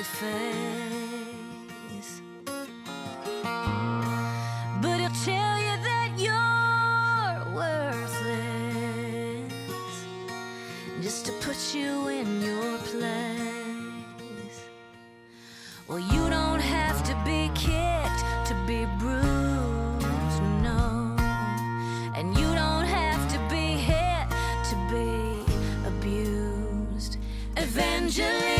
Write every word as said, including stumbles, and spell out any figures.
pretty face, but he'll tell you that you're worthless just to put you in your place. Well, you don't have to be kicked to be bruised, no, and you don't have to be hit to be abused. Evangeline